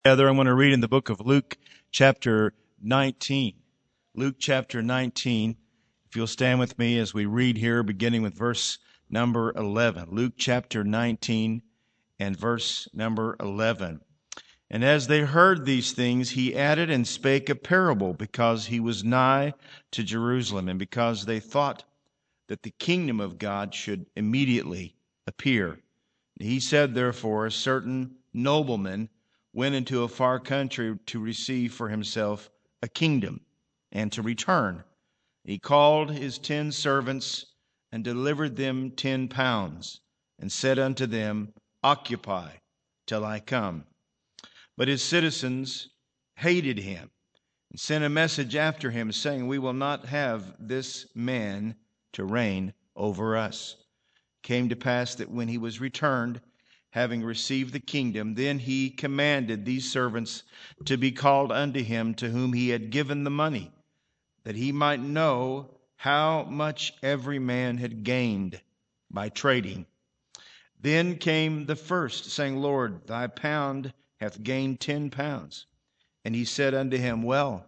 Together, I'm going to read in the book of Luke chapter 19. Luke chapter 19. If you'll stand with me as we read here, beginning with verse number 11. Luke chapter 19 and verse number 11. And as they heard these things, he added and spake a parable, because he was nigh to Jerusalem, and because they thought that the kingdom of God should immediately appear. He said, therefore, a certain nobleman went into a far country to receive for himself a kingdom, and to return. He called his 10 servants, and delivered them 10 pounds, and said unto them, Occupy till I come. But his citizens hated him, and sent a message after him, saying, We will not have this man to reign over us. It came to pass that when he was returned, having received the kingdom, then he commanded these servants to be called unto him, to whom he had given the money, that he might know how much every man had gained by trading. Then came the first, saying, Lord, thy pound hath gained 10 pounds. And he said unto him, Well,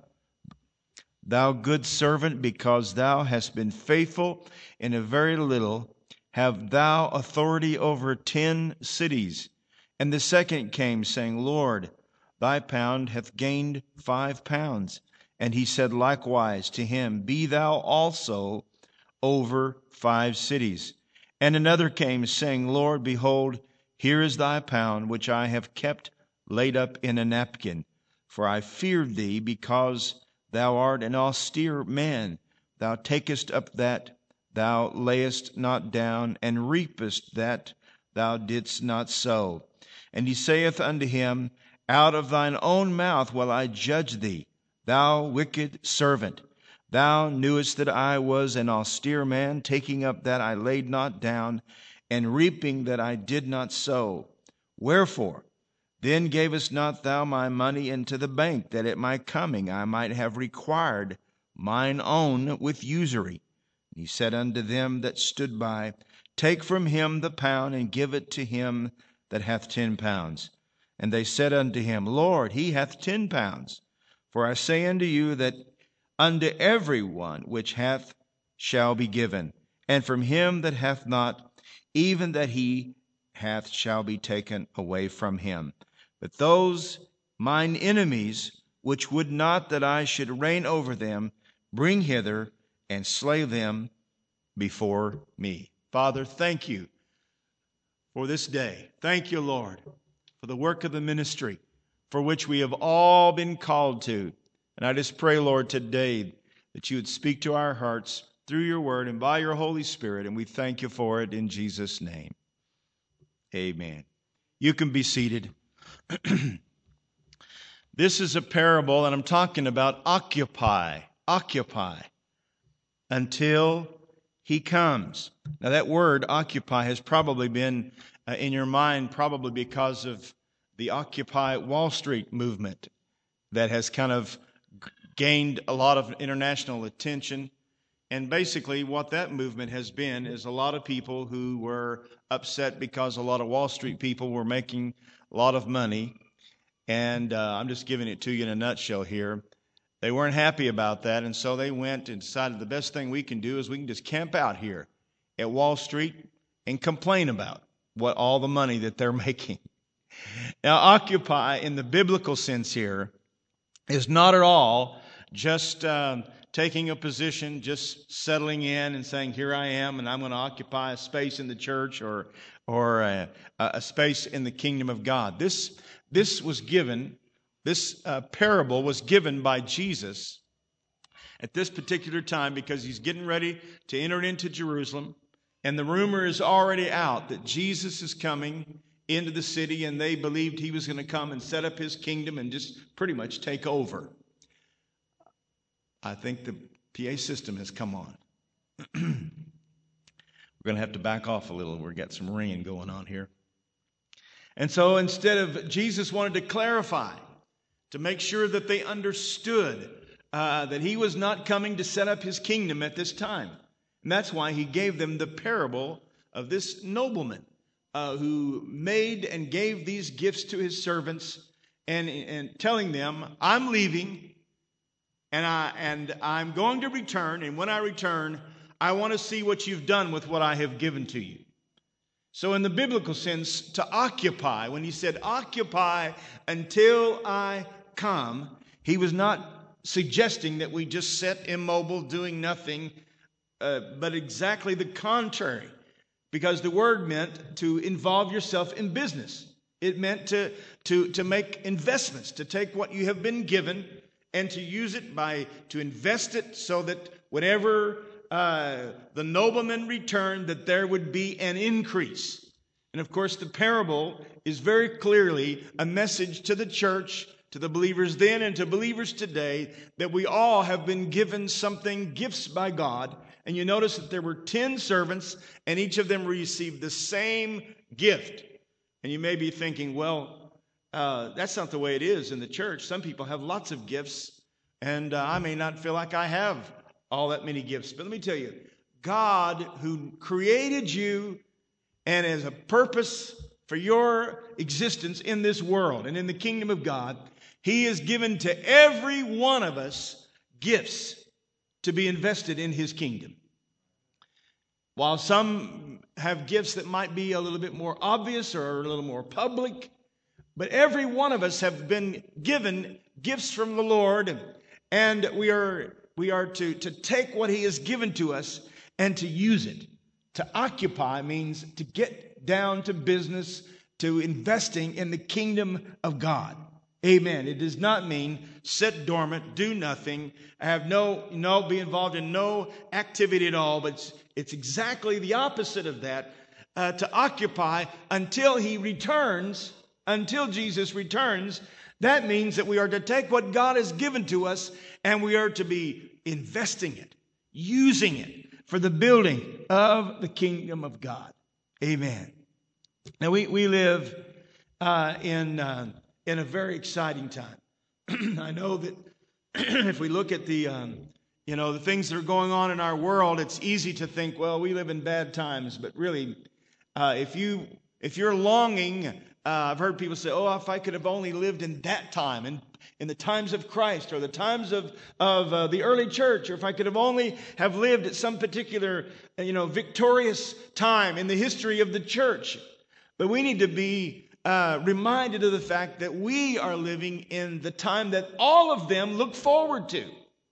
thou good servant, because thou hast been faithful in a very little, have thou authority over 10 cities. And the second came, saying, Lord, thy pound hath gained 5 pounds. And he said likewise to him, Be thou also over 5 cities. And another came, saying, Lord, behold, here is thy pound, which I have kept laid up in a napkin. For I feared thee, because thou art an austere man. Thou takest up that thou layest not down, and reapest that thou didst not sow. And he saith unto him, Out of thine own mouth will I judge thee, thou wicked servant. Thou knewest that I was an austere man, taking up that I laid not down, and reaping that I did not sow. Wherefore then gavest not thou my money into the bank, that at my coming I might have required mine own with usury? And he said unto them that stood by, Take from him the pound, and give it to him that hath 10 pounds. And they said unto him, Lord, he hath 10 pounds. For I say unto you that unto every one which hath shall be given, and from him that hath not, even that he hath shall be taken away from him. But those mine enemies, which would not that I should reign over them, bring hither, and slay them before me. Father, thank you for this day. Thank you, Lord, for the work of the ministry for which we have all been called to. And I just pray, Lord, today that you would speak to our hearts through your word and by your Holy Spirit, and we thank you for it in Jesus' name. Amen. You can be seated. This is a parable, and I'm talking about occupy until he comes. Now that word occupy has probably been in your mind probably because of the Occupy Wall Street movement that has kind of gained a lot of international attention. And basically what that movement has been is a lot of people who were upset because a lot of Wall Street people were making a lot of money. And I'm just giving it to you in a nutshell here. They weren't happy about that, and so they went and decided the best thing we can do is we can just camp out here at Wall Street and complain about what all the money that they're making. Now, occupy in the biblical sense here is not at all just taking a position, just settling in and saying, here I am, and I'm going to occupy a space in the church or a space in the kingdom of God. This was given. This parable was given by Jesus at this particular time because he's getting ready to enter into Jerusalem. And the rumor is already out that Jesus is coming into the city, and they believed he was going to come and set up his kingdom and just pretty much take over. I think the PA system has come on. We're going to have to back off a little. We've got some ringing going on here. And so instead of, Jesus wanted to clarify, to make sure that they understood that he was not coming to set up his kingdom at this time. And that's why he gave them the parable of this nobleman who made and gave these gifts to his servants and telling them, I'm leaving and I'm going to return. And when I return, I want to see what you've done with what I have given to you. So in the biblical sense, to occupy, when he said occupy until I come, he was not suggesting that we just sit immobile doing nothing, but exactly the contrary. Because the word meant to involve yourself in business. It meant to make investments, to take what you have been given and to use it to invest it so that whenever the nobleman returned, that there would be an increase. And of course, the parable is very clearly a message to the church, to the believers then and to believers today, that we all have been given something, gifts by God. And you notice that there were 10 servants, and each of them received the same gift. And you may be thinking, well, that's not the way it is in the church. Some people have lots of gifts, and I may not feel like I have all that many gifts. But let me tell you, God, who created you and has a purpose for your existence in this world and in the kingdom of God, He has given to every one of us gifts to be invested in His kingdom. While some have gifts that might be a little bit more obvious or a little more public, but every one of us have been given gifts from the Lord, and we are to take what He has given to us and to use it. To occupy means to get down to business, to investing in the kingdom of God. Amen. It does not mean sit dormant, do nothing, be involved in no activity at all, but it's exactly the opposite of that. To occupy until He returns, until Jesus returns. That means that we are to take what God has given to us and we are to be investing it, using it for the building of the kingdom of God. Amen. Now we live in a very exciting time. I know that if we look at the things that are going on in our world, it's easy to think, well, we live in bad times. But really, if you're longing, I've heard people say, oh, if I could have only lived in that time, in the times of Christ or the times of the early church, or if I could have only have lived at some particular, victorious time in the history of the church. But we need to be reminded of the fact that we are living in the time that all of them look forward to.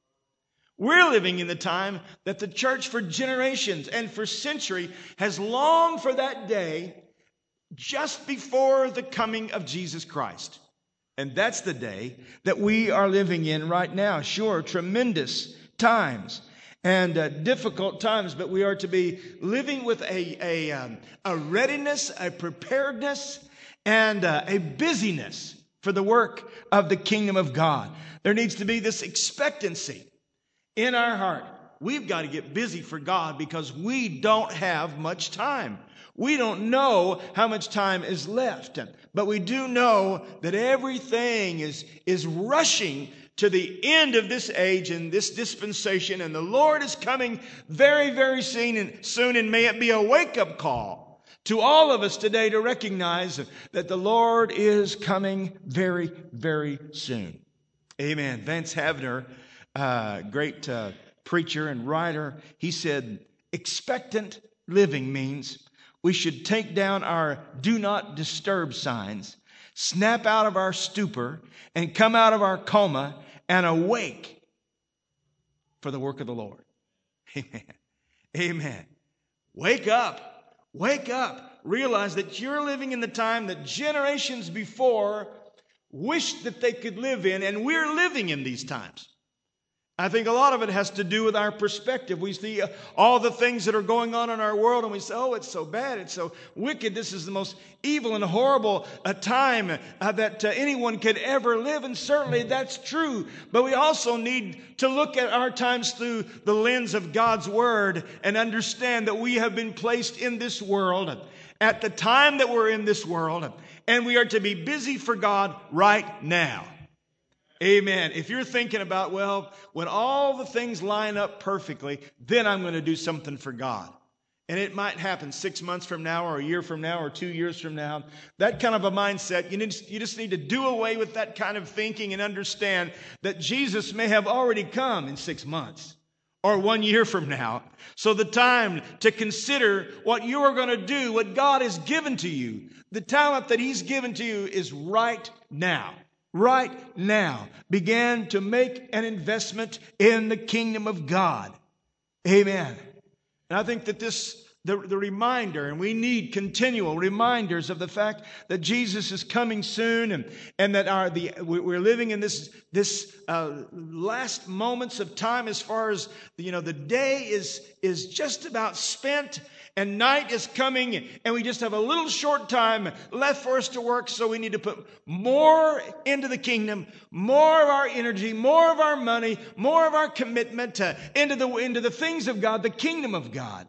We're living in the time that the church for generations and for centuries has longed for that day just before the coming of Jesus Christ. And that's the day that we are living in right now. Sure, tremendous times and difficult times, but we are to be living with a readiness, a preparedness, and a busyness for the work of the kingdom of God. There needs to be this expectancy in our heart. We've got to get busy for God because we don't have much time. We don't know how much time is left, but we do know that everything is rushing to the end of this age and this dispensation, and the Lord is coming very, very soon, and may it be a wake-up call to all of us today to recognize that the Lord is coming very, very soon. Amen. Vance Havner, great preacher and writer, he said, expectant living means we should take down our do not disturb signs, snap out of our stupor, and come out of our coma and awake for the work of the Lord. Amen. Amen. Wake up. Wake up. Realize that you're living in the time that generations before wished that they could live in, and we're living in these times. I think a lot of it has to do with our perspective. We see all the things that are going on in our world and we say, oh, it's so bad, it's so wicked. This is the most evil and horrible time that anyone could ever live. And certainly that's true. But we also need to look at our times through the lens of God's Word and understand that we have been placed in this world at the time that we're in this world, and we are to be busy for God right now. Amen. If you're thinking about, well, when all the things line up perfectly, then I'm going to do something for God. and it might happen 6 months from now or a year from now or 2 years from now. That kind of a mindset, you just need to do away with that kind of thinking and understand that Jesus may have already come in 6 months or 1 year from now. So the time to consider what you are going to do, what God has given to you, the talent that He's given to you is right now. Right now. Begin to make an investment in the kingdom of God. Amen. And I think that the reminder, and we need continual reminders of the fact that Jesus is coming soon, and that we're living in this last moments of time, as far as the day is just about spent, and night is coming, and we just have a little short time left for us to work. So we need to put more into the kingdom, more of our energy, more of our money, more of our commitment into the things of God, the kingdom of God.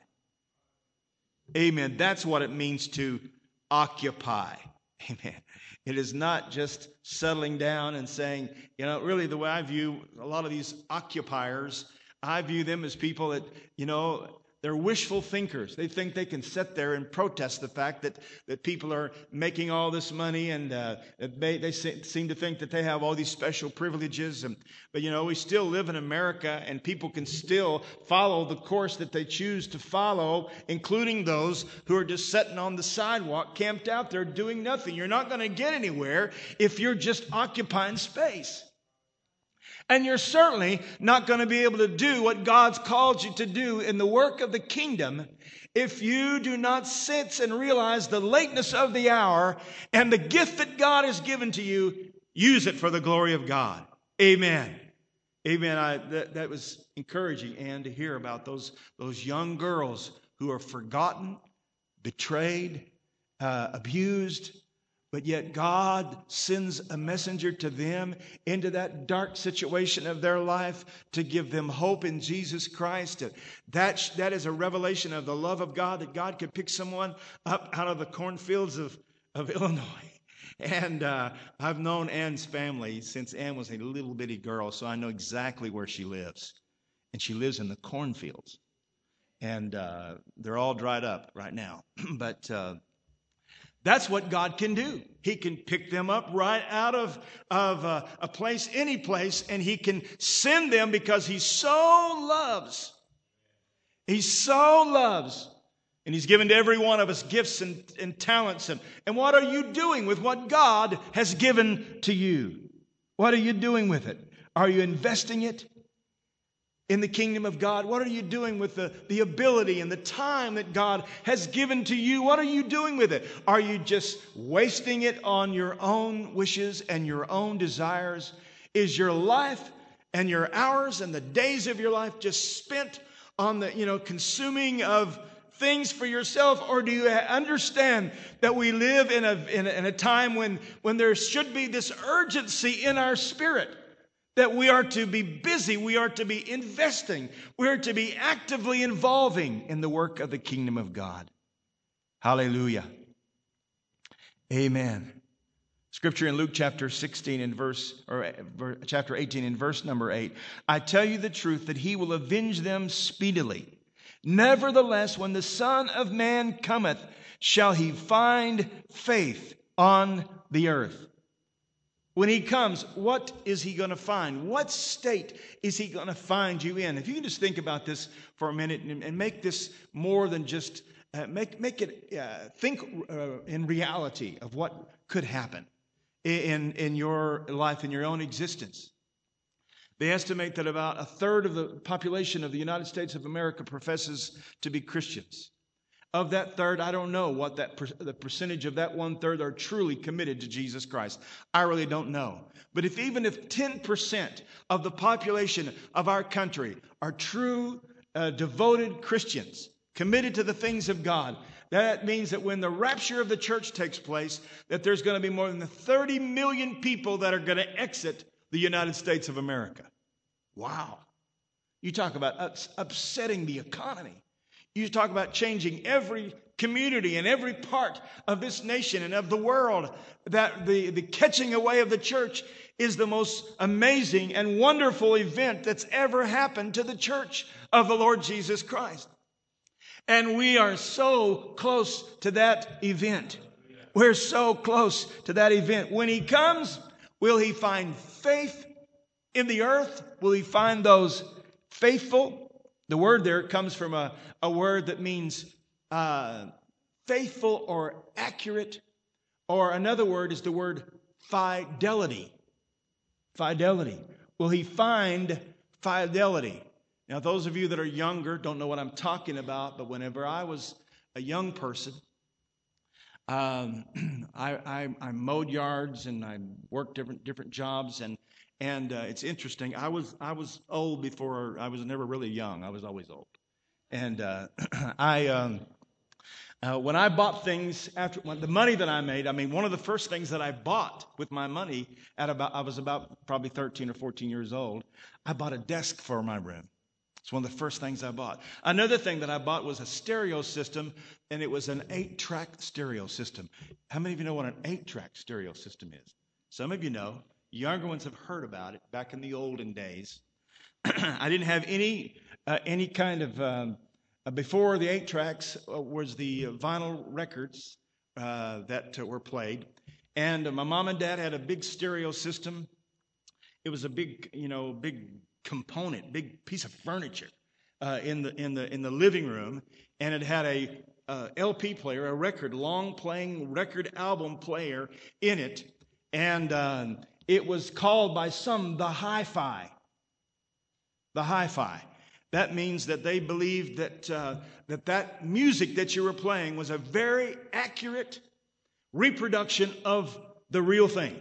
Amen. That's what it means to occupy. Amen. It is not just settling down and saying, really the way I view a lot of these occupiers, I view them as people that, they're wishful thinkers. They think they can sit there and protest the fact that people are making all this money, and they seem to think that they have all these special privileges. But we still live in America, and people can still follow the course that they choose to follow, including those who are just sitting on the sidewalk, camped out there doing nothing. You're not going to get anywhere if you're just occupying space. And you're certainly not going to be able to do what God's called you to do in the work of the kingdom if you do not sense and realize the lateness of the hour, and the gift that God has given to you, use it for the glory of God. Amen. Amen. That was encouraging, Ann, to hear about those young girls who are forgotten, betrayed, abused. But yet God sends a messenger to them into that dark situation of their life to give them hope in Jesus Christ. That is a revelation of the love of God, that God could pick someone up out of the cornfields of Illinois. And I've known Ann's family since Ann was a little bitty girl, so I know exactly where she lives. And she lives in the cornfields. And they're all dried up right now. But that's what God can do. He can pick them up right out of a place, any place, and He can send them because He so loves. He so loves. And He's given to every one of us gifts and talents. And what are you doing with what God has given to you? What are you doing with it? Are you investing it in the kingdom of God? What are you doing with the ability and the time that God has given to you? What are you doing with it? Are you just wasting it on your own wishes and your own desires? Is your life and your hours and the days of your life just spent on the consuming of things for yourself? Or do you understand that we live in a time when there should be this urgency in our spirit, that we are to be busy, we are to be investing, we are to be actively involving in the work of the kingdom of God? Hallelujah. Amen. Scripture in Luke chapter 16 and chapter 18 and verse number 8. I tell you the truth, that He will avenge them speedily. Nevertheless, when the Son of Man cometh, shall He find faith on the earth? When He comes, what is He going to find? What state is He going to find you in? If you can just think about this for a minute and make this more than just, make it think in reality of what could happen in your life, in your own existence. They estimate that about a third of the population of the United States of America professes to be Christians. Of that third, I don't know what the percentage of that 1/3 are truly committed to Jesus Christ. I really don't know. But even if 10% of the population of our country are true, devoted Christians, committed to the things of God, that means that when the rapture of the church takes place, that there's going to be more than 30 million people that are going to exit the United States of America. Wow. You talk about upsetting the economy. You talk about changing every community and every part of this nation and of the world. That the catching away of the church is the most amazing and wonderful event that's ever happened to the church of the Lord Jesus Christ. And we are so close to that event. We're so close to that event. When he comes, will he find faith in the earth? Will he find those faithful? The word there comes from a word that means faithful or accurate. Or another word is the word fidelity. Fidelity. Will he find fidelity? Now, those of you that are younger don't know what I'm talking about, but whenever I was a young person, I mowed yards and I worked different jobs, and it's interesting. I was old before. I was never really young. I was always old, and when I bought things after the money that I made, one of the first things that I bought with my money I was about probably 13 or 14 years old. I bought a desk for my room. It's one of the first things I bought. Another thing that I bought was a stereo system, and it was an 8-track stereo system. How many of you know what an 8-track stereo system is? Some of you know. Younger ones have heard about it back in the olden days. I didn't have any kind of before the 8 tracks was the vinyl records that were played, and my mom and dad had a big stereo system. It was a big component, big piece of furniture in the living room, and it had a LP player, a long playing record album player in it, and it was called by some the hi-fi. The hi-fi. That means that they believed that music that you were playing was a very accurate reproduction of the real thing.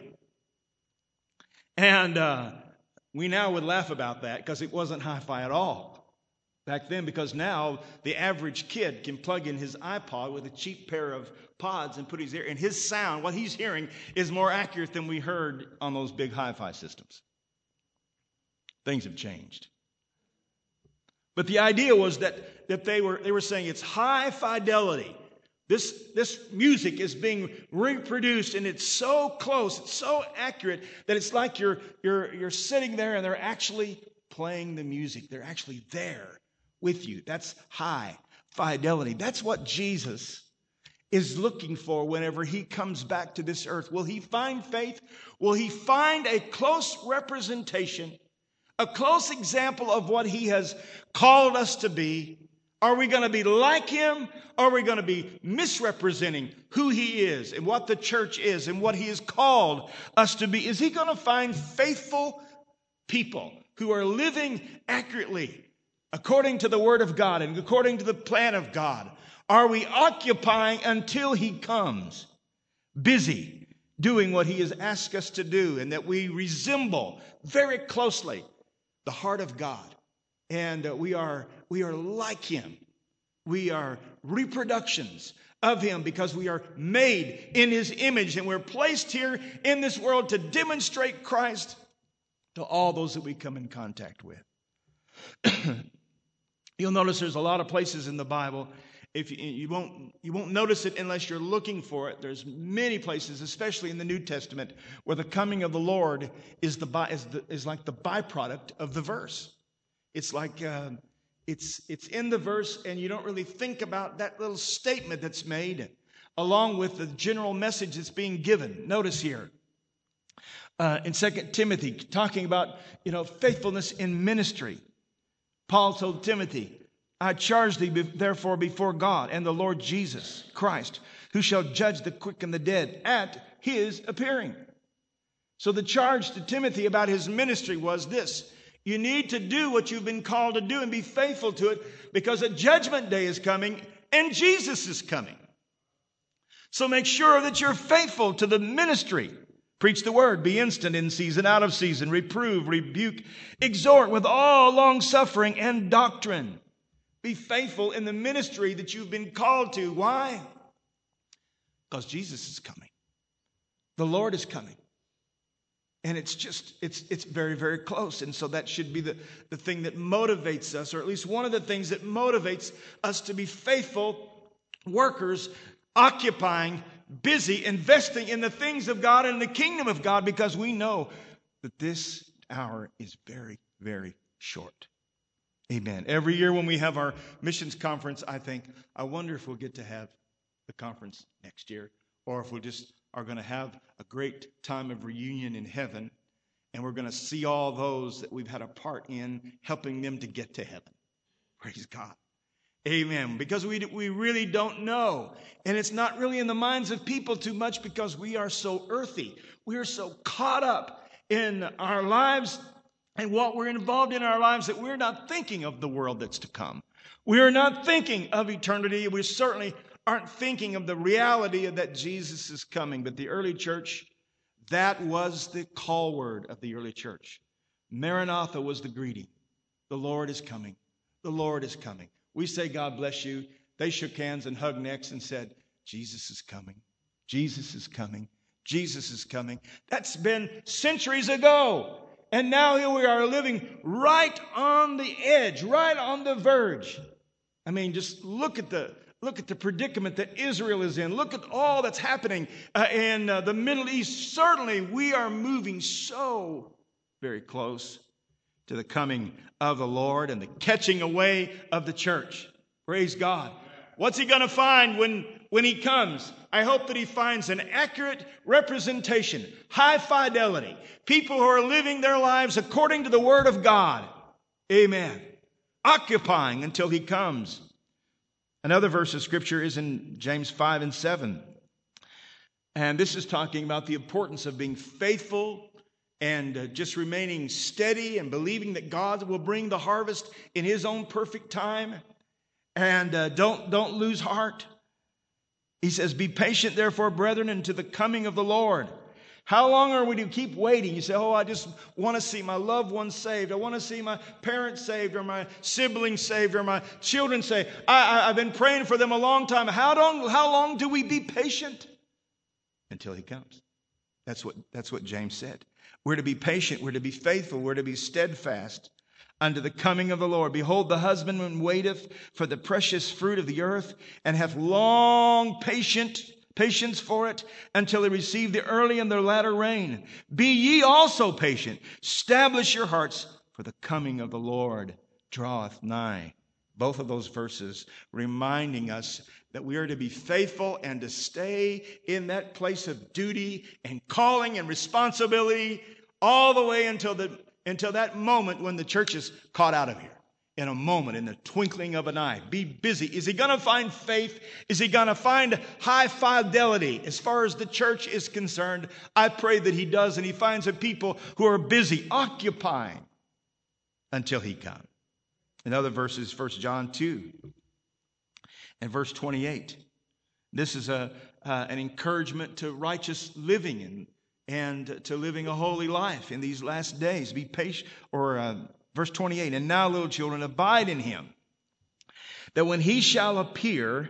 And we now would laugh about that because it wasn't hi-fi at all back then, because now the average kid can plug in his iPod with a cheap pair of pods and put his ear, and his sound, what he's hearing, is more accurate than we heard on those big hi-fi systems. Things have changed. But the idea was that they were saying it's high fidelity. This music is being reproduced, and it's so close, it's so accurate that it's like you're sitting there and they're actually playing the music. They're actually there with you. That's high fidelity. That's what Jesus is looking for whenever he comes back to this earth. Will he find faith? Will he find a close representation, a close example of what he has called us to be? Are we going to be like him? Or are we going to be misrepresenting who he is and what the church is and what he has called us to be? Is he going to find faithful people who are living accurately according to the word of God and according to the plan of God? Are we occupying until he comes, busy doing what he has asked us to do, and that we resemble very closely the heart of God? And we are like him. We are reproductions of him because we are made in his image, and we're placed here in this world to demonstrate Christ to all those that we come in contact with. You'll notice there's a lot of places in the Bible. If you won't notice it unless you're looking for it. There's many places, especially in the New Testament, where the coming of the Lord is like the byproduct of the verse. It's like it's in the verse, and you don't really think about that little statement that's made, along with the general message that's being given. Notice here in 2 Timothy, talking about faithfulness in ministry. Paul told Timothy, I charge thee therefore before God and the Lord Jesus Christ, who shall judge the quick and the dead at his appearing. So the charge to Timothy about his ministry was this: you need to do what you've been called to do and be faithful to it, because a judgment day is coming and Jesus is coming. So make sure that you're faithful to the ministry. Preach the word, be instant in season, out of season, reprove, rebuke, exhort with all long suffering and doctrine. Be faithful in the ministry that you've been called to. Why? Because Jesus is coming. The Lord is coming. And it's very, very close. And so that should be the thing that motivates us, or at least one of the things that motivates us to be faithful workers, occupying, busy, investing in the things of God and the kingdom of God, because we know that this hour is very, very short. Amen. Every year when we have our missions conference, I think, I wonder if we'll get to have the conference next year, or if we just are going to have a great time of reunion in heaven, and we're going to see all those that we've had a part in helping them to get to heaven. Praise God. Amen. Because we really don't know. And it's not really in the minds of people too much because we are so earthy. We are so caught up in our lives and what we're involved in our lives that we're not thinking of the world that's to come. We are not thinking of eternity. We certainly aren't thinking of the reality of that Jesus is coming. But the early church, that was the call word of the early church. Maranatha was the greeting. The Lord is coming. The Lord is coming. We say, God bless you. They shook hands and hugged necks and said, Jesus is coming. Jesus is coming. Jesus is coming. That's been centuries ago. And now here we are living right on the edge, right on the verge. I mean, just look at the predicament that Israel is in. Look at all that's happening in the Middle East. Certainly, we are moving so very close to the coming of the Lord and the catching away of the church. Praise God. What's he going to find when he comes? I hope that he finds an accurate representation, high fidelity, people who are living their lives according to the Word of God. Amen. Occupying until he comes. Another verse of Scripture is in James 5 and 7. And this is talking about the importance of being faithful and just remaining steady and believing that God will bring the harvest in his own perfect time. And don't lose heart. He says, be patient, therefore, brethren, unto the coming of the Lord. How long are we to keep waiting? You say, oh, I just want to see my loved ones saved. I want to see my parents saved or my siblings saved or my children saved. I've been praying for them a long time. How long do we be patient? Until he comes. That's what James said. We're to be patient. We're to be faithful. We're to be steadfast unto the coming of the Lord. Behold, the husbandman waiteth for the precious fruit of the earth, and hath long patience for it, until he receive the early and the latter rain. Be ye also patient. Establish your hearts, for the coming of the Lord draweth nigh. Both of those verses reminding us that we are to be faithful and to stay in that place of duty and calling and responsibility all the way until that moment when the church is caught out of here. In a moment, in the twinkling of an eye. Be busy. Is he going to find faith? Is he going to find high fidelity as far as the church is concerned? I pray that he does, and he finds a people who are busy, occupying until he comes. Another verse is 1 John 2 and verse 28. This is an encouragement to righteous living and to living a holy life in these last days. Be patient, verse 28, and now, little children, abide in him, that when he shall appear,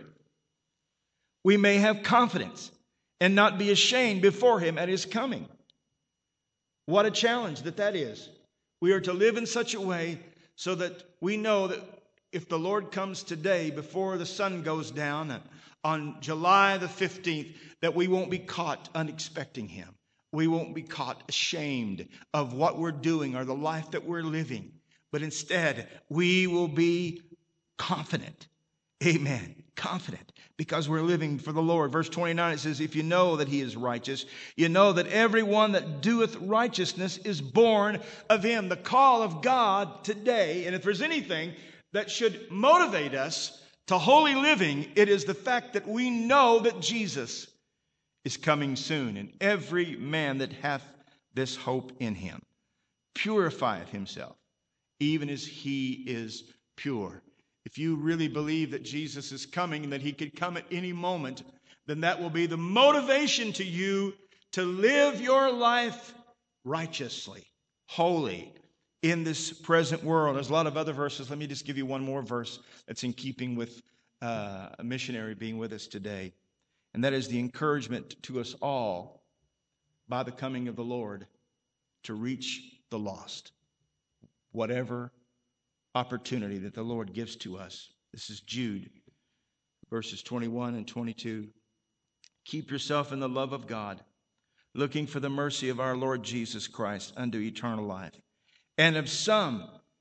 we may have confidence and not be ashamed before him at his coming. What a challenge that is. We are to live in such a way so that we know that if the Lord comes today before the sun goes down on July the 15th, that we won't be caught unexpecting him. We won't be caught ashamed of what we're doing or the life that we're living. But instead, we will be confident. Amen. Confident. Because we're living for the Lord. Verse 29, it says, if you know that he is righteous, you know that everyone that doeth righteousness is born of him. The call of God today, and if there's anything that should motivate us to holy living, it is the fact that we know that Jesus is coming soon, and every man that hath this hope in him purifieth himself, even as he is pure. If you really believe that Jesus is coming and that he could come at any moment, then that will be the motivation to you to live your life righteously, holy in this present world. There's a lot of other verses. Let me just give you one more verse that's in keeping with a missionary being with us today. And that is the encouragement to us all by the coming of the Lord to reach the lost. Whatever opportunity that the Lord gives to us. This is Jude, verses 21 and 22. Keep yourself in the love of God, looking for the mercy of our Lord Jesus Christ unto eternal life. And of some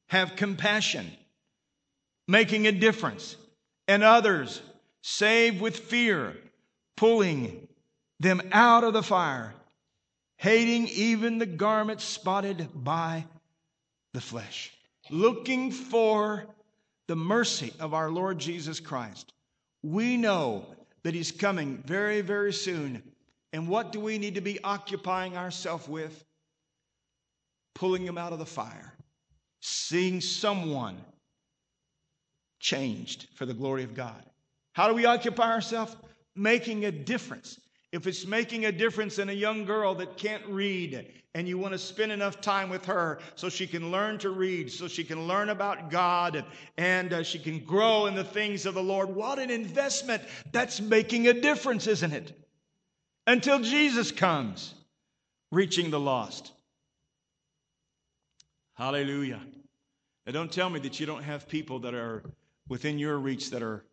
have compassion, making a difference, and others save with fear, pulling them out of the fire, hating even the garment spotted by the flesh, looking for the mercy of our Lord Jesus Christ. We know that He's coming very, very soon. And what do we need to be occupying ourselves with? Pulling Him out of the fire, seeing someone changed for the glory of God. How do we occupy ourselves? Making a difference. If it's making a difference in a young girl that can't read, and you want to spend enough time with her so she can learn to read, so she can learn about God, and she can grow in the things of the Lord, what an investment. That's making a difference, isn't it? Until Jesus comes, reaching the lost. Hallelujah. Now don't tell me that you don't have people that are within your reach that are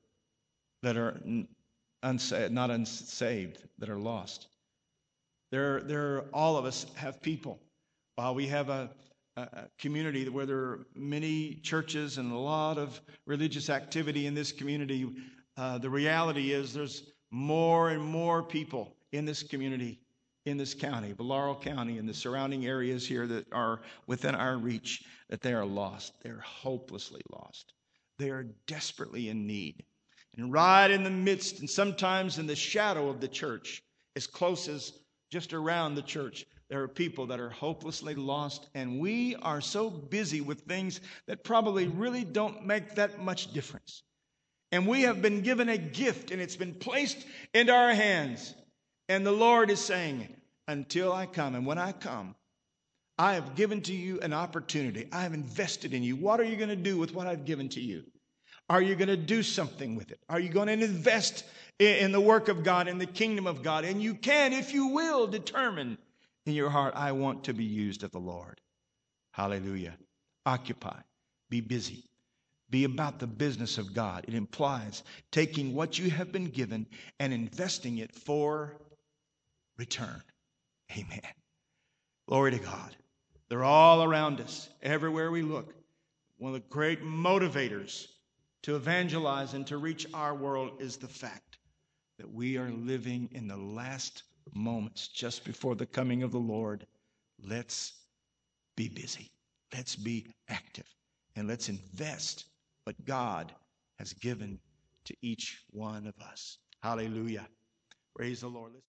not unsaved, that are lost. All of us have people. We have a community where there are many churches and a lot of religious activity in this community. The reality is there's more and more people in this community, in this county, Valaro County, and the surrounding areas here that are within our reach, that they are lost. They're hopelessly lost. They are desperately in need. And right in the midst, and sometimes in the shadow of the church, as close as just around the church, there are people that are hopelessly lost. And we are so busy with things that probably really don't make that much difference. And we have been given a gift, and it's been placed into our hands. And the Lord is saying, until I come, and when I come, I have given to you an opportunity. I have invested in you. What are you going to do with what I've given to you? Are you going to do something with it? Are you going to invest in the work of God, in the kingdom of God? And you can, if you will, determine in your heart, I want to be used of the Lord. Hallelujah. Occupy. Be busy. Be about the business of God. It implies taking what you have been given and investing it for return. Amen. Glory to God. They're all around us, everywhere we look. One of the great motivators to evangelize and to reach our world is the fact that we are living in the last moments just before the coming of the Lord. Let's be busy. Let's be active. And let's invest what God has given to each one of us. Hallelujah. Praise the Lord.